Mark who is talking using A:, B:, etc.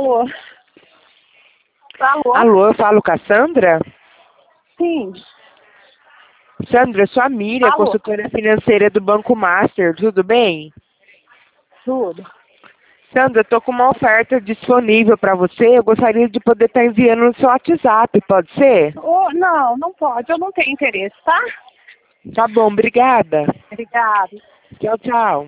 A: Alô? Alô?
B: Alô, eu falo com a Sandra?
A: Sim.
B: Sandra, eu sou a Miriam,
A: Alô?
B: consultora financeira do Banco Master, tudo bem?
A: Tudo.
B: Sandra, eu tô com uma oferta disponível para você, eu gostaria de poder estar enviando no seu WhatsApp, pode ser?
A: Oh, não, não pode. Eu não tenho interesse, tá?
B: Tá bom, obrigada.
A: Obrigada.
B: Tchau, tchau.